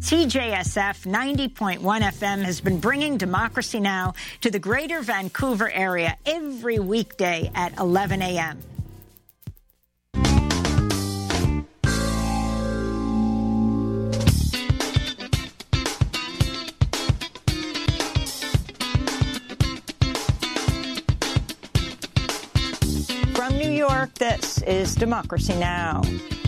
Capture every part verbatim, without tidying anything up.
C J S F ninety point one F M has been bringing Democracy Now! To the greater Vancouver area every weekday at eleven a m From New York, this is Democracy Now!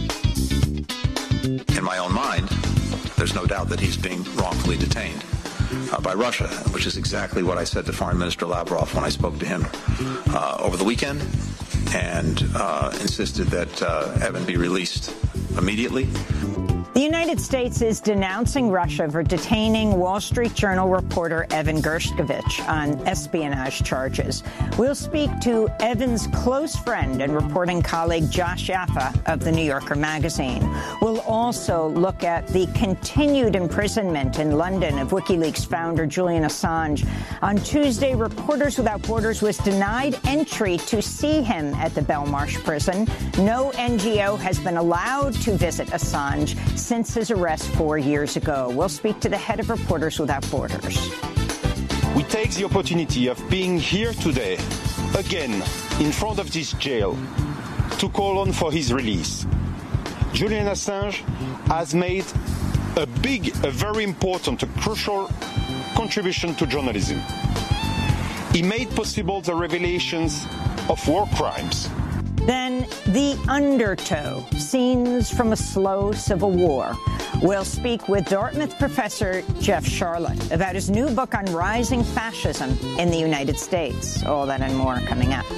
In my own mind, there's no doubt that he's being wrongfully detained uh, by Russia, which is exactly what I said to Foreign Minister Lavrov when I spoke to him uh, over the weekend, and uh, insisted that uh, Evan be released immediately. The United States is denouncing Russia for detaining Wall Street Journal reporter Evan Gershkovich on espionage charges. We'll speak to Evan's close friend and reporting colleague Josh Yaffa of The New Yorker magazine. We'll also look at the continued imprisonment in London of WikiLeaks founder Julian Assange. On Tuesday, Reporters Without Borders was denied entry to see him at the Belmarsh prison. No N G O has been allowed to visit Assange since his arrest four years ago. We'll speak to the head of Reporters Without Borders. We take the opportunity of being here today, again, in front of this jail, to call on for his release. Julian Assange has made a big, a very important, a crucial contribution to journalism. He made possible the revelations of war crimes. Then The Undertow, scenes from a slow civil war. We'll speak with Dartmouth professor Jeff Sharlet about his new book on rising fascism in the United States. All that and more coming up.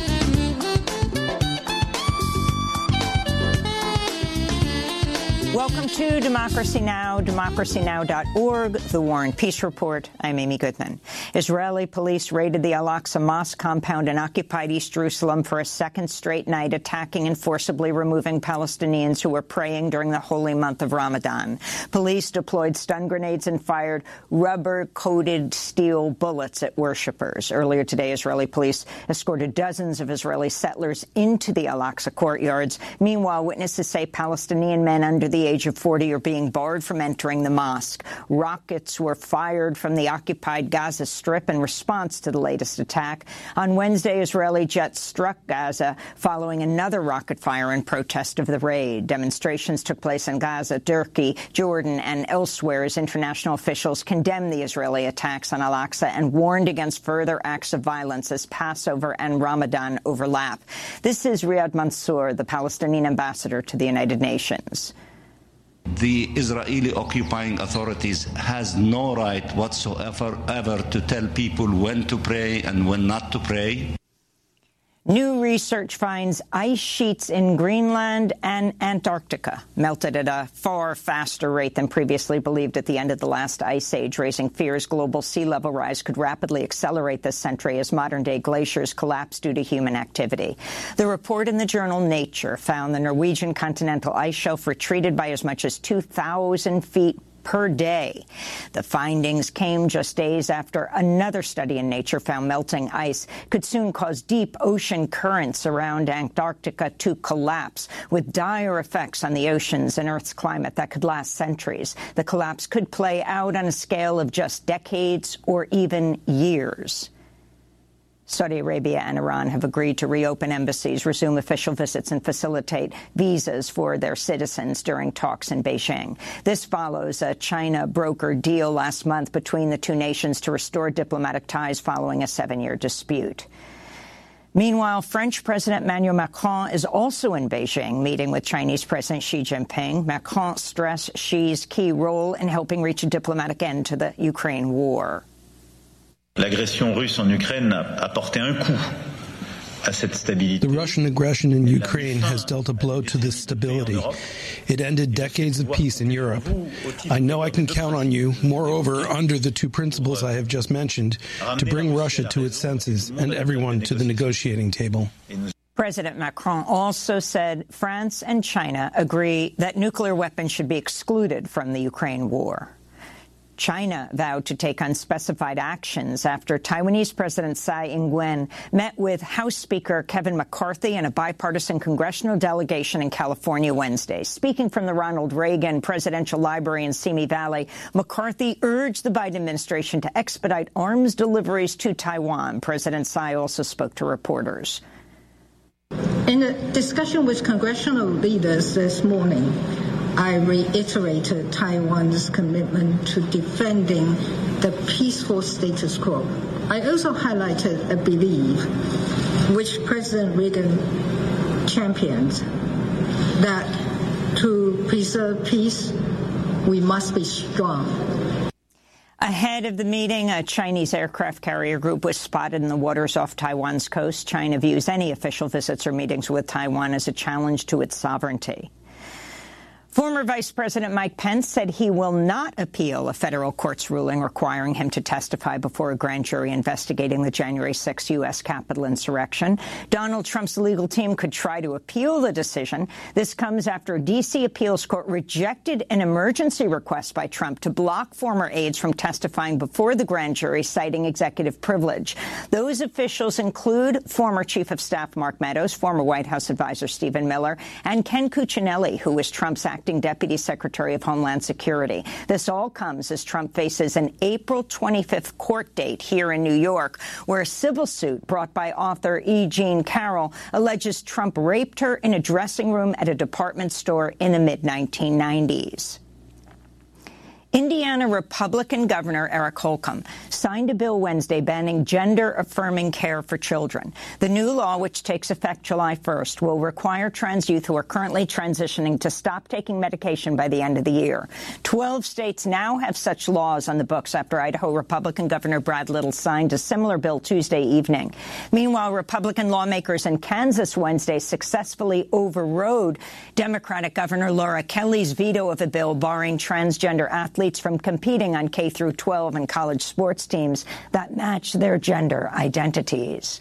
Welcome to Democracy Now!, democracy now dot org, The War and Peace Report. I'm Amy Goodman. Israeli police raided the Al-Aqsa Mosque compound in occupied East Jerusalem for a second straight night, attacking and forcibly removing Palestinians who were praying during the holy month of Ramadan. Police deployed stun grenades and fired rubber-coated steel bullets at worshippers. Earlier today, Israeli police escorted dozens of Israeli settlers into the Al-Aqsa courtyards. Meanwhile, witnesses say Palestinian men under the age of forty are being barred from entering the mosque. Rockets were fired from the occupied Gaza Strip in response to the latest attack. On Wednesday, Israeli jets struck Gaza following another rocket fire in protest of the raid. Demonstrations took place in Gaza, Turkey, Jordan, and elsewhere as international officials condemned the Israeli attacks on Al-Aqsa and warned against further acts of violence as Passover and Ramadan overlap. This is Riyad Mansour, the Palestinian ambassador to the United Nations. The Israeli occupying authorities has no right whatsoever ever to tell people when to pray and when not to pray. New research finds ice sheets in Greenland and Antarctica melted at a far faster rate than previously believed at the end of the last ice age, raising fears global sea level rise could rapidly accelerate this century as modern-day glaciers collapse due to human activity. The report in the journal Nature found the Norwegian continental ice shelf retreated by as much as two thousand feet per day. The findings came just days after another study in Nature found melting ice could soon cause deep ocean currents around Antarctica to collapse, with dire effects on the oceans and Earth's climate that could last centuries. The collapse could play out on a scale of just decades or even years. Saudi Arabia and Iran have agreed to reopen embassies, resume official visits, and facilitate visas for their citizens during talks in Beijing. This follows a China-brokered deal last month between the two nations to restore diplomatic ties following a seven-year dispute. Meanwhile, French President Emmanuel Macron is also in Beijing, meeting with Chinese President Xi Jinping. Macron stressed Xi's key role in helping reach a diplomatic end to the Ukraine war. L'agression russe en Ukraine a porté un coup à cette stabilité. The Russian aggression in Ukraine has dealt a blow to this stability. It ended decades of peace in Europe. I know I can count on you, moreover, under the two principles I have just mentioned, to bring Russia to its senses and everyone to the negotiating table. President Macron also said France and China agree that nuclear weapons should be excluded from the Ukraine war. China vowed to take unspecified actions after Taiwanese President Tsai Ing-wen met with House Speaker Kevin McCarthy and a bipartisan congressional delegation in California Wednesday. Speaking from the Ronald Reagan Presidential Library in Simi Valley, McCarthy urged the Biden administration to expedite arms deliveries to Taiwan. President Tsai also spoke to reporters. In a discussion with congressional leaders this morning, I reiterated Taiwan's commitment to defending the peaceful status quo. I also highlighted a belief, which President Reagan championed, that to preserve peace, we must be strong. Ahead of the meeting, a Chinese aircraft carrier group was spotted in the waters off Taiwan's coast. China views any official visits or meetings with Taiwan as a challenge to its sovereignty. Former Vice President Mike Pence said he will not appeal a federal court's ruling requiring him to testify before a grand jury investigating the January sixth U S Capitol insurrection. Donald Trump's legal team could try to appeal the decision. This comes after a D C appeals court rejected an emergency request by Trump to block former aides from testifying before the grand jury, citing executive privilege. Those officials include former Chief of Staff Mark Meadows, former White House advisor Stephen Miller, and Ken Cuccinelli, who was Trump's acting Deputy Secretary of Homeland Security. This all comes as Trump faces an April twenty-fifth court date here in New York, where a civil suit brought by author E. Jean Carroll alleges Trump raped her in a dressing room at a department store in the mid nineteen nineties. Indiana Republican Governor Eric Holcomb signed a bill Wednesday banning gender-affirming care for children. The new law, which takes effect July first, will require trans youth who are currently transitioning to stop taking medication by the end of the year. Twelve states now have such laws on the books after Idaho Republican Governor Brad Little signed a similar bill Tuesday evening. Meanwhile, Republican lawmakers in Kansas Wednesday successfully overrode Democratic Governor Laura Kelly's veto of a bill barring transgender athletes from competing on K through twelve and college sports teams that match their gender identities.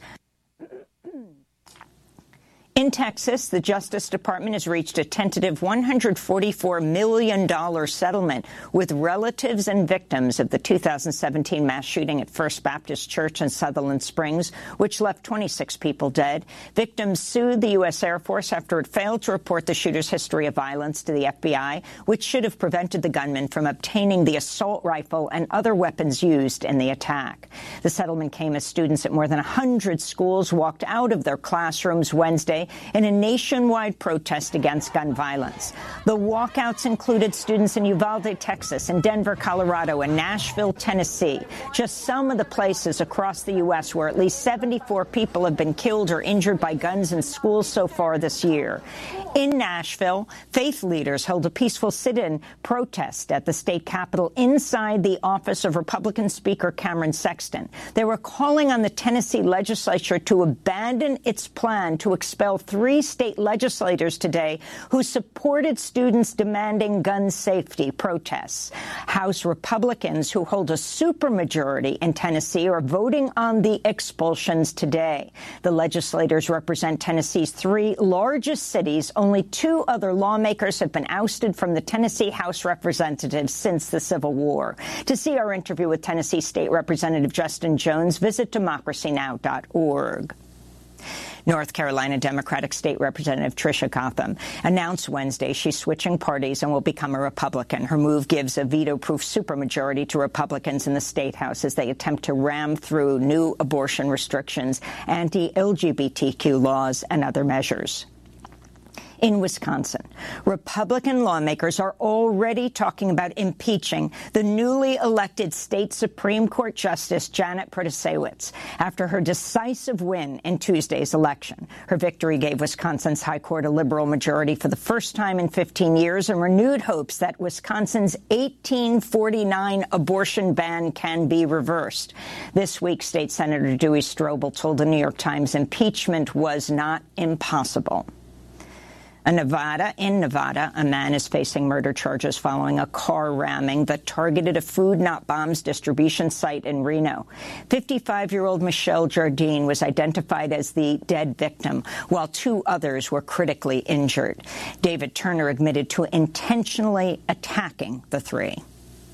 In Texas, the Justice Department has reached a tentative one hundred forty-four million dollars settlement with relatives and victims of the two thousand seventeen mass shooting at First Baptist Church in Sutherland Springs, which left twenty-six people dead. Victims sued the U S Air Force after it failed to report the shooter's history of violence to the F B I, which should have prevented the gunman from obtaining the assault rifle and other weapons used in the attack. The settlement came as students at more than one hundred schools walked out of their classrooms Wednesday in a nationwide protest against gun violence. The walkouts included students in Uvalde, Texas, and Denver, Colorado, and Nashville, Tennessee, just some of the places across the U S where at least seventy-four people have been killed or injured by guns in schools so far this year. In Nashville, faith leaders held a peaceful sit-in protest at the state capitol inside the office of Republican Speaker Cameron Sexton. They were calling on the Tennessee legislature to abandon its plan to expel three state legislators today who supported students demanding gun safety protests. House Republicans, who hold a supermajority in Tennessee, are voting on the expulsions today. The legislators represent Tennessee's three largest cities. Only two other lawmakers have been ousted from the Tennessee House Representatives since the Civil War. To see our interview with Tennessee State Representative Justin Jones, visit democracy now dot org. North Carolina Democratic State Representative Tricia Gotham announced Wednesday she's switching parties and will become a Republican. Her move gives a veto-proof supermajority to Republicans in the State House as they attempt to ram through new abortion restrictions, anti-L G B T Q laws, and other measures. In Wisconsin, Republican lawmakers are already talking about impeaching the newly elected state Supreme Court Justice Janet Protasiewicz after her decisive win in Tuesday's election. Her victory gave Wisconsin's high court a liberal majority for the first time in fifteen years and renewed hopes that Wisconsin's eighteen forty-nine abortion ban can be reversed. This week, State Senator Dewey Strobel told the New York Times impeachment was not impossible. A Nevada, in Nevada, a man is facing murder charges following a car ramming that targeted a Food Not Bombs distribution site in Reno. fifty-five-year-old Michelle Jardine was identified as the dead victim, while two others were critically injured. David Turner admitted to intentionally attacking the three.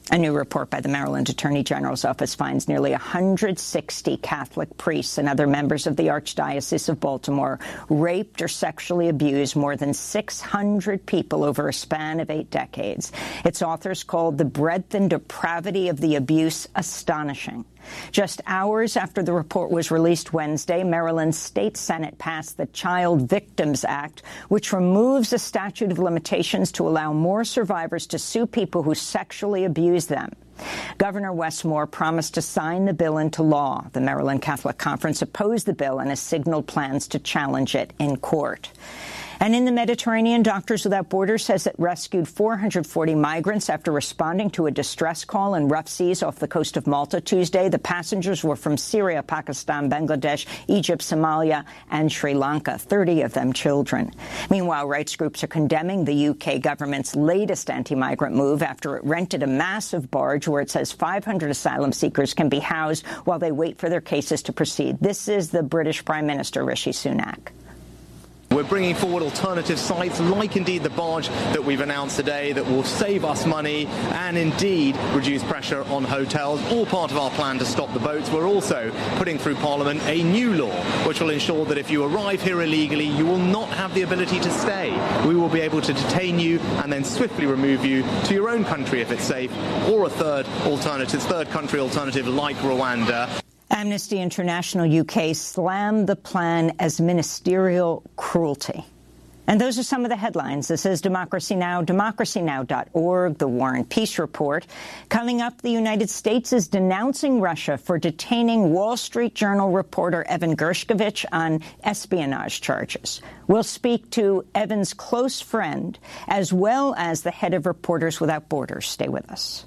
A new report by the Maryland Attorney General's office finds nearly one hundred sixty Catholic priests and other members of the Archdiocese of Baltimore raped or sexually abused more than six hundred people over a span of eight decades. Its authors called the breadth and depravity of the abuse astonishing. Just hours after the report was released Wednesday, Maryland's State Senate passed the Child Victims Act, which removes a statute of limitations to allow more survivors to sue people who sexually abuse them. Governor Wes Moore promised to sign the bill into law. The Maryland Catholic Conference opposed the bill and has signaled plans to challenge it in court. And in the Mediterranean, Doctors Without Borders says it rescued four hundred forty migrants after responding to a distress call in rough seas off the coast of Malta Tuesday. The passengers were from Syria, Pakistan, Bangladesh, Egypt, Somalia, and Sri Lanka, thirty of them children. Meanwhile, rights groups are condemning the U K government's latest anti-migrant move after it rented a massive barge where it says five hundred asylum seekers can be housed while they wait for their cases to proceed. This is the British Prime Minister, Rishi Sunak. We're bringing forward alternative sites, like indeed the barge that we've announced today, that will save us money and indeed reduce pressure on hotels, all part of our plan to stop the boats. We're also putting through Parliament a new law which will ensure that if you arrive here illegally, you will not have the ability to stay. We will be able to detain you and then swiftly remove you to your own country if it's safe, or a third alternative, third country alternative like Rwanda. Amnesty International U K slammed the plan as ministerial cruelty. And those are some of the headlines. This is Democracy Now!, democracy now dot org, the War and Peace Report. Coming up, the United States is denouncing Russia for detaining Wall Street Journal reporter Evan Gershkovich on espionage charges. We'll speak to Evan's close friend, as well as the head of Reporters Without Borders. Stay with us.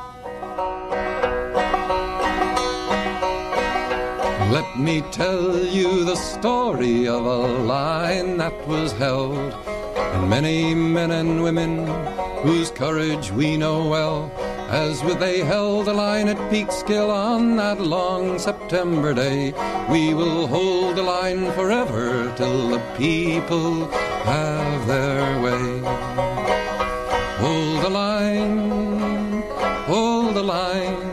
Let me tell you the story of a line that was held, and many men and women whose courage we know well, as with they held the line at Peekskill on that long September day. We will hold the line forever till the people have their way. Hold the line, hold the line.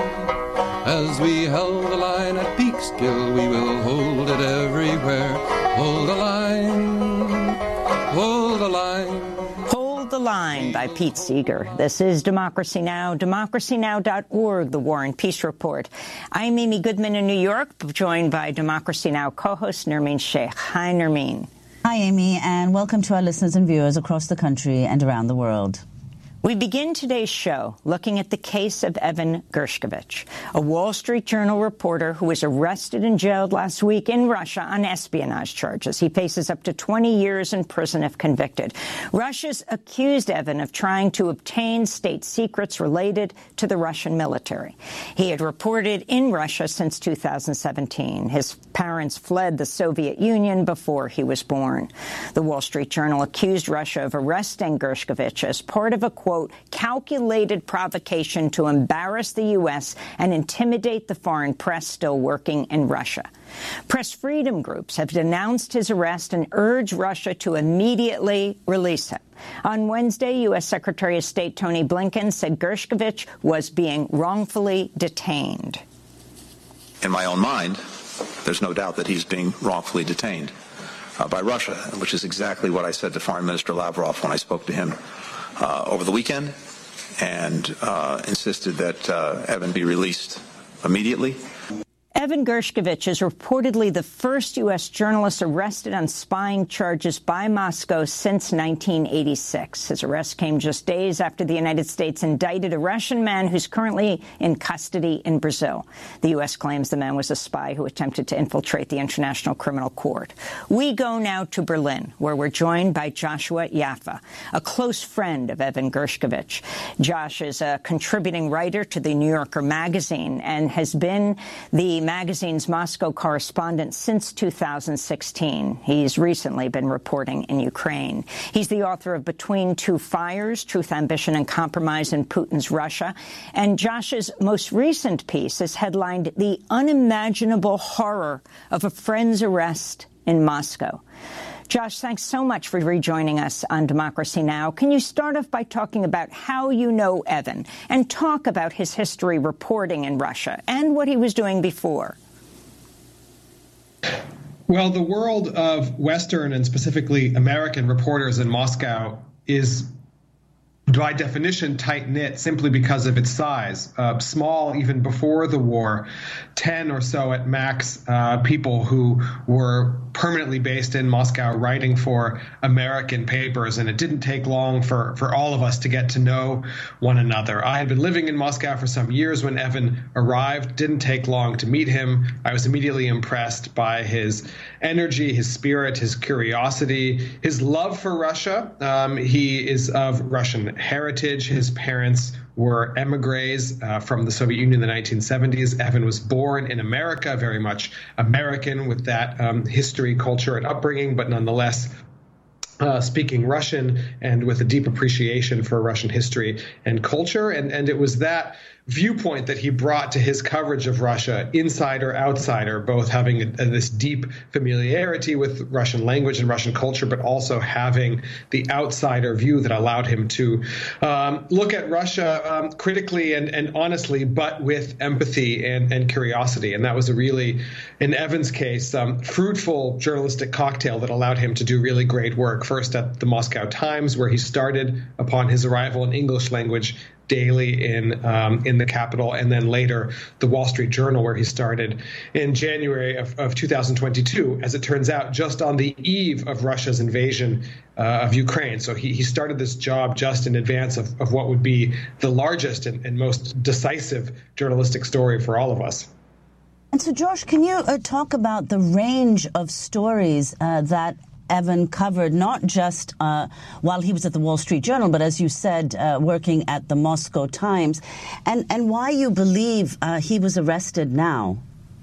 As we held the line at Peekskill, we will hold it everywhere. Hold the line, hold the line. Hold the Line by Pete Seeger. This is Democracy Now!, democracy now dot org, the War and Peace Report. I'm Amy Goodman in New York, joined by Democracy Now! Co-host Nermeen Sheikh. Hi, Nermeen. Hi, Amy, and welcome to our listeners and viewers across the country and around the world. We begin today's show looking at the case of Evan Gershkovich, a Wall Street Journal reporter who was arrested and jailed last week in Russia on espionage charges. He faces up to twenty years in prison if convicted. Russia's accused Evan of trying to obtain state secrets related to the Russian military. He had reported in Russia since two thousand seventeen. His parents fled the Soviet Union before he was born. The Wall Street Journal accused Russia of arresting Gershkovich as part of a, quote, calculated provocation to embarrass the U S and intimidate the foreign press still working in Russia. Press freedom groups have denounced his arrest and urged Russia to immediately release him. On Wednesday, U S Secretary of State Tony Blinken said Gershkovich was being wrongfully detained. In my own mind, there's no doubt that he's being wrongfully detained uh, by Russia, which is exactly what I said to Foreign Minister Lavrov when I spoke to him Uh, over the weekend, and uh, insisted that uh, Evan be released immediately. Evan Gershkovich is reportedly the first U S journalist arrested on spying charges by Moscow since nineteen eighty-six. His arrest came just days after the United States indicted a Russian man who's currently in custody in Brazil. The U S claims the man was a spy who attempted to infiltrate the International Criminal Court. We go now to Berlin, where we're joined by Joshua Yaffa, a close friend of Evan Gershkovich. Josh is a contributing writer to the New Yorker magazine and has been the magazine's Moscow correspondent since two thousand sixteen. He's recently been reporting in Ukraine. He's the author of Between Two Fires, Truth, Ambition, and Compromise in Putin's Russia. And Josh's most recent piece is headlined The Unimaginable Horror of a Friend's Arrest in Moscow. Josh, thanks so much for rejoining us on Democracy Now! Can you start off by talking about how you know Evan and talk about his history reporting in Russia and what he was doing before? Well, the world of Western and specifically American reporters in Moscow is, by definition, tight-knit simply because of its size. Uh, small even before the war, ten or so at max uh, people who were permanently based in Moscow writing for American papers, and it didn't take long for, for all of us to get to know one another. I had been living in Moscow for some years when Evan arrived. Didn't take long to meet him. I was immediately impressed by his energy, his spirit, his curiosity, his love for Russia. Um, he is of Russian heritage. His parents were emigres uh, from the Soviet Union in the nineteen seventies. Evan was born in America, very much American with that um, history, culture, and upbringing, but nonetheless uh, speaking Russian and with a deep appreciation for Russian history and culture. And, and it was that viewpoint that he brought to his coverage of Russia, insider, outsider, both having a, a, this deep familiarity with Russian language and Russian culture, but also having the outsider view that allowed him to um, look at Russia um, critically and, and honestly, but with empathy and, and curiosity. And that was a really, in Evan's case, um, fruitful journalistic cocktail that allowed him to do really great work, first at the Moscow Times, where he started upon his arrival in English language daily in um, in the capital, and then later the Wall Street Journal, where he started in January of, of two thousand twenty-two, as it turns out, just on the eve of Russia's invasion uh, of Ukraine. So he, he started this job just in advance of, of what would be the largest and, and most decisive journalistic story for all of us. And so, Josh, can you uh, talk about the range of stories uh, that Evan covered, not just uh, while he was at the Wall Street Journal, but as you said, uh, working at the Moscow Times, and, and why you believe uh, he was arrested now?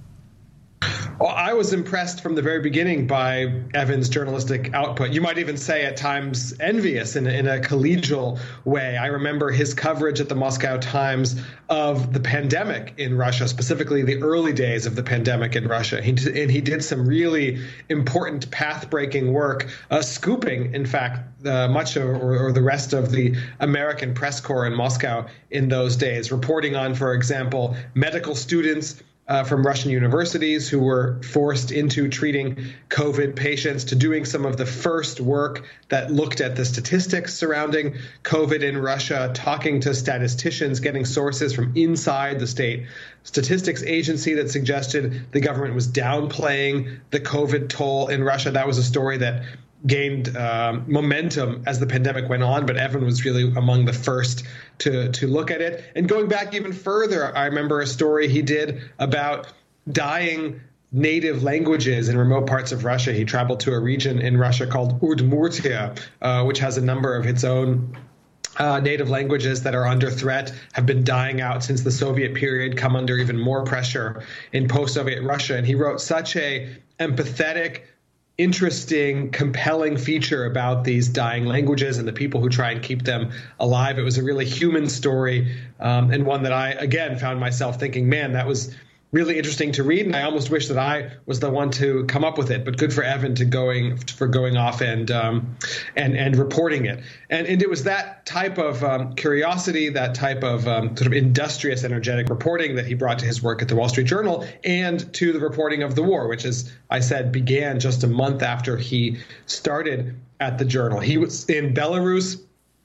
Well, I was impressed from the very beginning by Evan's journalistic output. You might even say at times envious in a, in a collegial way. I remember his coverage at the Moscow Times of the pandemic in Russia, specifically the early days of the pandemic in Russia. He, and he did some really important path-breaking work, uh, scooping, in fact, uh, much of, or, or the rest of the American press corps in Moscow in those days, reporting on, for example, medical students Uh, from Russian universities who were forced into treating COVID patients, to doing some of the first work that looked at the statistics surrounding COVID in Russia, talking to statisticians, getting sources from inside the state statistics agency that suggested the government was downplaying the COVID toll in Russia. That was a story that gained um, momentum as the pandemic went on, but Evan was really among the first to to look at it. And going back even further, I remember a story he did about dying native languages in remote parts of Russia. He traveled to a region in Russia called Udmurtia, uh, which has a number of its own Uh, native languages that are under threat, have been dying out since the Soviet period, come under even more pressure in post-Soviet Russia. And he wrote such a empathetic, interesting, compelling feature about these dying languages and the people who try and keep them alive. It was a really human story, um, and one that I, again, found myself thinking, man, that was really interesting to read, and I almost wish that I was the one to come up with it. But good for Evan to going for going off and um, and and reporting it. And and it was that type of um, curiosity, that type of um, sort of industrious, energetic reporting that he brought to his work at the Wall Street Journal and to the reporting of the war, which, as I said, began just a month after he started at the Journal. He was in Belarus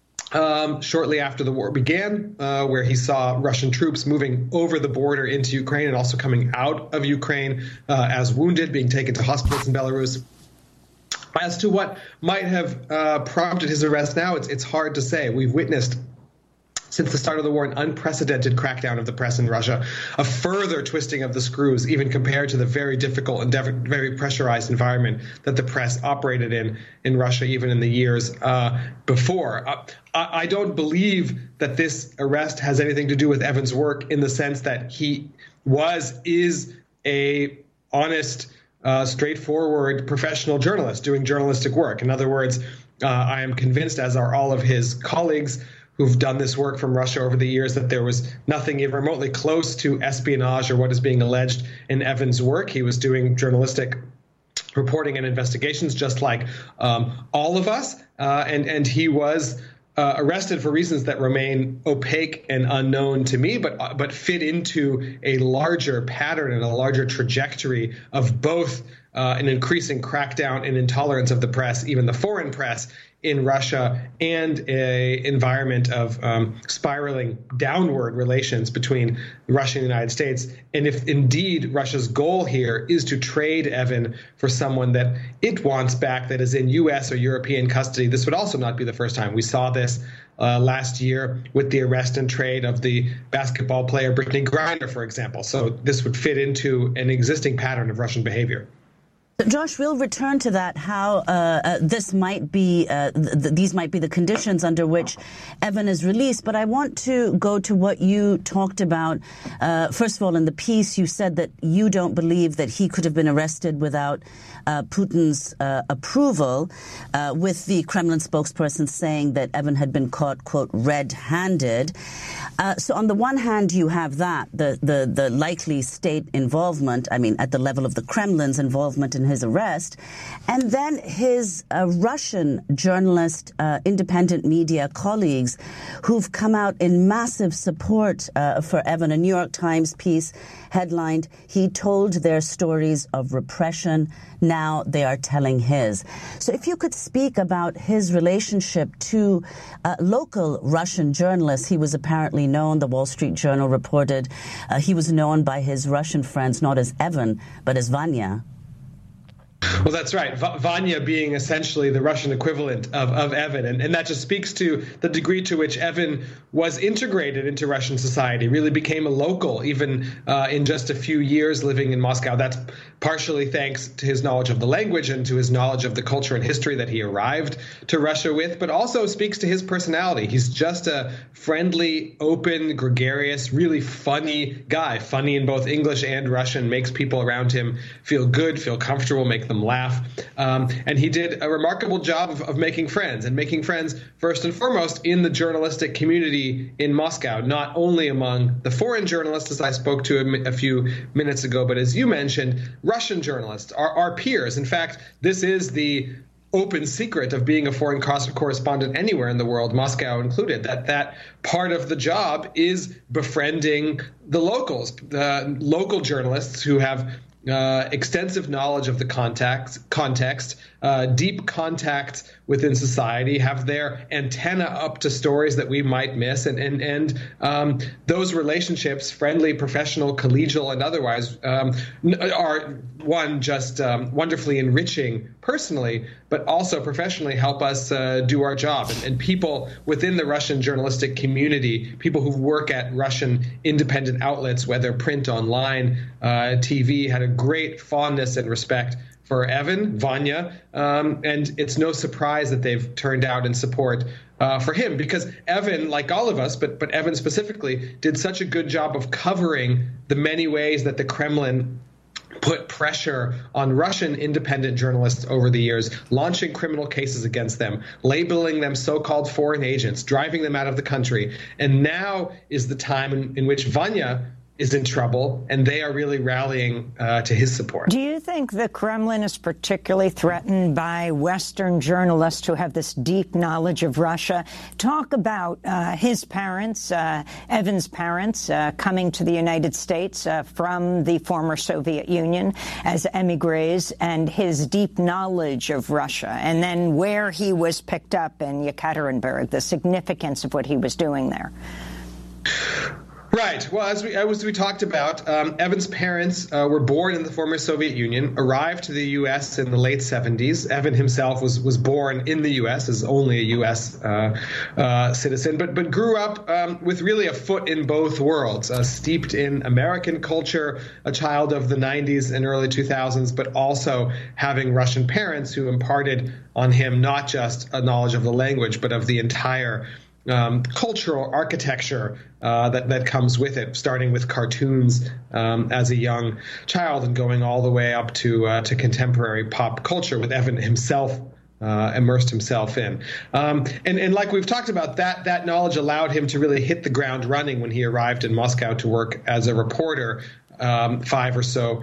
Um, shortly after the war began, uh, where he saw Russian troops moving over the border into Ukraine and also coming out of Ukraine uh, as wounded, being taken to hospitals in Belarus. As to what might have uh, prompted his arrest now, it's, it's hard to say. We've witnessed, since the start of the war, an unprecedented crackdown of the press in Russia, a further twisting of the screws, even compared to the very difficult and very pressurized environment that the press operated in in Russia, even in the years uh, before. Uh, I, I don't believe that this arrest has anything to do with Evan's work, in the sense that he was, is a honest, uh, straightforward, professional journalist doing journalistic work. In other words, uh, I am convinced, as are all of his colleagues who've done this work from Russia over the years, that there was nothing even remotely close to espionage or what is being alleged in Evan's work. He was doing journalistic reporting and investigations, just like um, all of us. Uh, and, and he was uh, arrested for reasons that remain opaque and unknown to me, but but fit into a larger pattern and a larger trajectory of both uh, an increasing crackdown and intolerance of the press, even the foreign press, in Russia, and a environment of um, spiraling downward relations between Russia and the United States. And if indeed Russia's goal here is to trade Evan for someone that it wants back, that is in U S or European custody, this would also not be the first time. We saw this uh, last year with the arrest and trade of the basketball player Brittany Griner, for example. So this would fit into an existing pattern of Russian behavior. Josh, we'll return to that, how uh, uh, this might be, uh, th these might be the conditions under which Evan is released. But I want to go to what you talked about. Uh, first of all, in the piece, you said that you don't believe that he could have been arrested without uh, Putin's uh, approval, uh, with the Kremlin spokesperson saying that Evan had been caught, quote, red-handed. Uh, so on the one hand, you have that, the, the, the likely state involvement, I mean, at the level of the Kremlin's involvement in his arrest, and then his uh, Russian journalist, uh, independent media colleagues who've come out in massive support uh, for Evan. A New York Times piece headlined, "He told their stories of repression. Now they are telling his." So if you could speak about his relationship to uh, local Russian journalists. He was apparently known, the Wall Street Journal reported, uh, he was known by his Russian friends not as Evan, but as Vanya. Well, that's right. V- Vanya being essentially the Russian equivalent of, of Evan. And, and that just speaks to the degree to which Evan was integrated into Russian society, really became a local, even uh, in just a few years living in Moscow. That's partially thanks to his knowledge of the language and to his knowledge of the culture and history that he arrived to Russia with, but also speaks to his personality. He's just a friendly, open, gregarious, really funny guy, funny in both English and Russian, makes people around him feel good, feel comfortable, make them laugh. Um, and he did a remarkable job of, of making friends, and making friends first and foremost in the journalistic community in Moscow, not only among the foreign journalists, as I spoke to a, a few minutes ago, but as you mentioned, Russian journalists, our, our peers. In fact, this is the open secret of being a foreign correspondent anywhere in the world, Moscow included, that that part of the job is befriending the locals, the local journalists who have Uh, extensive knowledge of the context, context, uh, deep contact within society, have their antenna up to stories that we might miss, and and and um, those relationships, friendly, professional, collegial, and otherwise, um, are one just um, wonderfully enriching personally, but also professionally help us uh, do our job. And, and people within the Russian journalistic community, people who work at Russian independent outlets, whether print, online, uh, T V, had a great fondness and respect for Evan, Vanya, um, and it's no surprise that they've turned out in support uh, for him, because Evan, like all of us, but but Evan specifically, did such a good job of covering the many ways that the Kremlin put pressure on Russian independent journalists over the years, launching criminal cases against them, labeling them so-called foreign agents, driving them out of the country. And now is the time in, in which Vanya is in trouble, and they are really rallying uh, to his support. Do you think the Kremlin is particularly threatened by Western journalists who have this deep knowledge of Russia? Talk about uh, his parents, uh, Evan's parents, uh, coming to the United States uh, from the former Soviet Union as emigres, and his deep knowledge of Russia, and then where he was picked up in Yekaterinburg, the significance of what he was doing there. Right. Well, as we as we talked about, um, Evan's parents uh, were born in the former Soviet Union, arrived to the U S in the late seventies. Evan himself was was born in the U S as only a U S uh, uh, citizen, but but grew up um, with really a foot in both worlds, uh, steeped in American culture, a child of the nineties and early two thousands, but also having Russian parents who imparted on him not just a knowledge of the language, but of the entire Um, cultural architecture uh, that, that comes with it, starting with cartoons um, as a young child and going all the way up to uh, to contemporary pop culture, with Evan himself uh, immersed himself in. Um, and, and like we've talked about, that that knowledge allowed him to really hit the ground running when he arrived in Moscow to work as a reporter um, five or so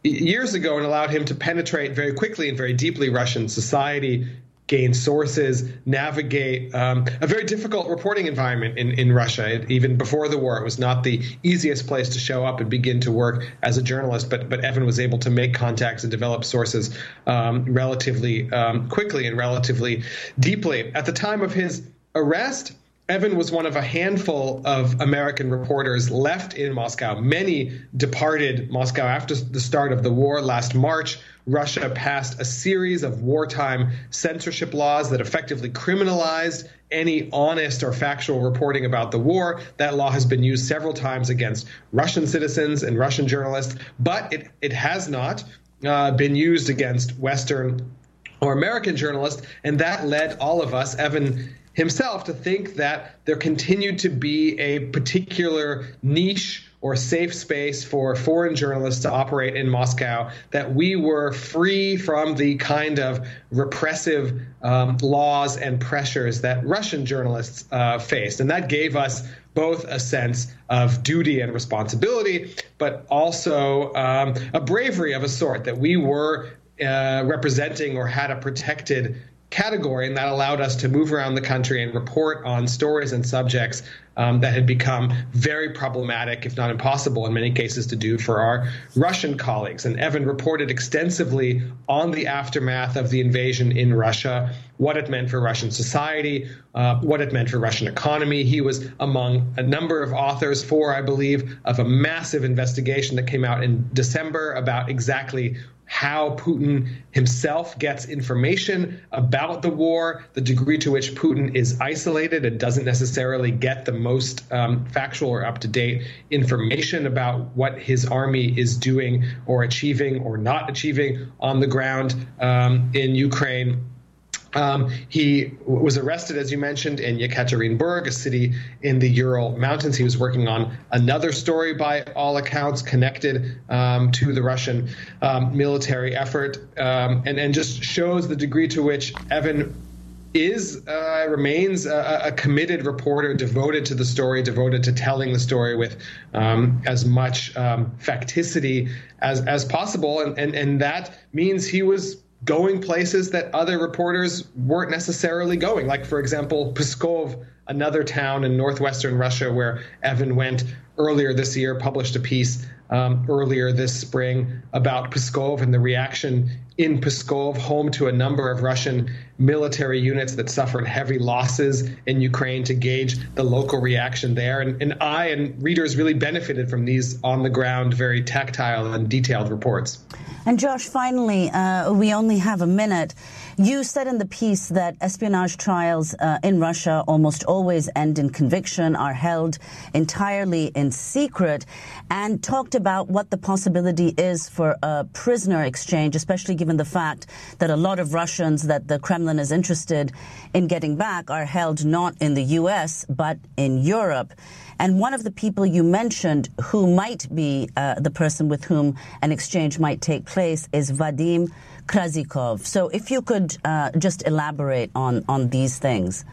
years ago and allowed him to penetrate very quickly and very deeply Russian society, gain sources, navigate um, a very difficult reporting environment in, in Russia. It, even before the war, it was not the easiest place to show up and begin to work as a journalist, but but Evan was able to make contacts and develop sources um, relatively um, quickly and relatively deeply. At the time of his arrest, Evan was one of a handful of American reporters left in Moscow. Many departed Moscow after the start of the war. Last March, Russia passed a series of wartime censorship laws that effectively criminalized any honest or factual reporting about the war. That law has been used several times against Russian citizens and Russian journalists, but it, it has not uh, been used against Western or American journalists, and that led all of us, Evan himself, to think that there continued to be a particular niche or safe space for foreign journalists to operate in Moscow, that we were free from the kind of repressive um, laws and pressures that Russian journalists uh, faced. And that gave us both a sense of duty and responsibility, but also um, a bravery of a sort, that we were uh, representing or had a protected category, and that allowed us to move around the country and report on stories and subjects um, that had become very problematic, if not impossible in many cases, to do for our Russian colleagues. And Evan reported extensively on the aftermath of the invasion in Russia, what it meant for Russian society, uh, what it meant for Russian economy. He was among a number of authors, four, I believe, of a massive investigation that came out in December about exactly how Putin himself gets information about the war, the degree to which Putin is isolated and doesn't necessarily get the most um, factual or up-to-date information about what his army is doing or achieving or not achieving on the ground um, in Ukraine. Um, he was arrested, as you mentioned, in Yekaterinburg, a city in the Ural Mountains. He was working on another story, by all accounts, connected um, to the Russian um, military effort, um, and, and just shows the degree to which Evan is, uh, remains a, a committed reporter, devoted to the story, devoted to telling the story with um, as much um, facticity as, as possible. And, and, and that means he was going places that other reporters weren't necessarily going. Like, for example, Pskov, another town in northwestern Russia where Evan went earlier this year, published a piece um, earlier this spring about Pskov and the reaction in Pskov, home to a number of Russian military units that suffered heavy losses in Ukraine, to gauge the local reaction there. And, and I and readers really benefited from these on-the-ground, very tactile and detailed reports. And Josh, finally, uh, we only have a minute. You said in the piece that espionage trials uh, in Russia almost always end in conviction, are held entirely in secret, and talked about what the possibility is for a prisoner exchange, especially given the fact that a lot of Russians that the Kremlin is interested in getting back are held not in the U S, but in Europe. And one of the people you mentioned who might be uh, the person with whom an exchange might take place is Vadim Krasikov. So if you could uh, just elaborate on, on these things.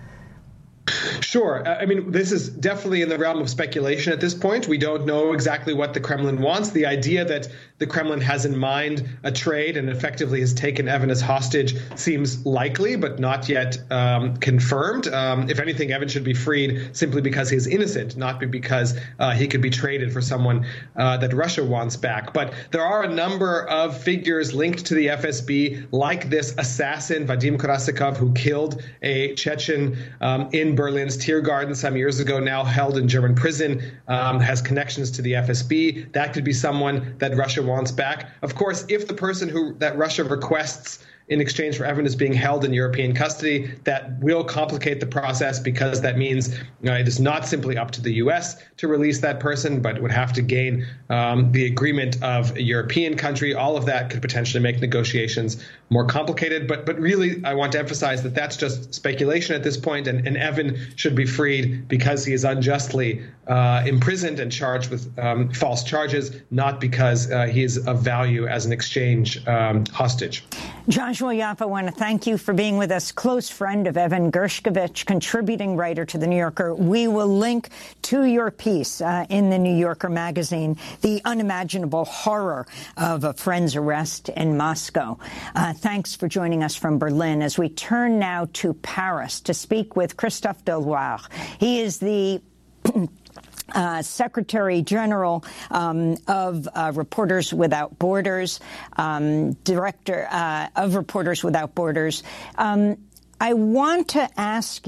Sure. I mean, this is definitely in the realm of speculation at this point. We don't know exactly what the Kremlin wants. The idea that the Kremlin has in mind a trade and effectively has taken Evan as hostage seems likely, but not yet um, confirmed. Um, if anything, Evan should be freed simply because he is innocent, not because uh, he could be traded for someone uh, that Russia wants back. But there are a number of figures linked to the F S B, like this assassin, Vadim Krasikov, who killed a Chechen um, in Berlin's Tiergarten some years ago, now held in German prison, um, has connections to the F S B. That could be someone that Russia wants back. Of course, if the person who that Russia requests in exchange for Evan is being held in European custody, that will complicate the process, because that means you know, it is not simply up to the U S to release that person, but would have to gain um, the agreement of a European country. All of that could potentially make negotiations more complicated. But but really, I want to emphasize that that's just speculation at this point, and, and Evan should be freed because he is unjustly uh, imprisoned and charged with um, false charges, not because uh, he is of value as an exchange um, hostage. Josh usual, Yaffa, I want to thank you for being with us. Close friend of Evan Gershkovich, contributing writer to The New Yorker. We will link to your piece uh, in The New Yorker magazine, The Unimaginable Horror of a Friend's Arrest in Moscow. Uh, thanks for joining us from Berlin. As we turn now to Paris to speak with Christophe Deloire. He is the Uh, Secretary General um, of uh, Reporters Without Borders, um, Director uh, of Reporters Without Borders. Um, I want to ask you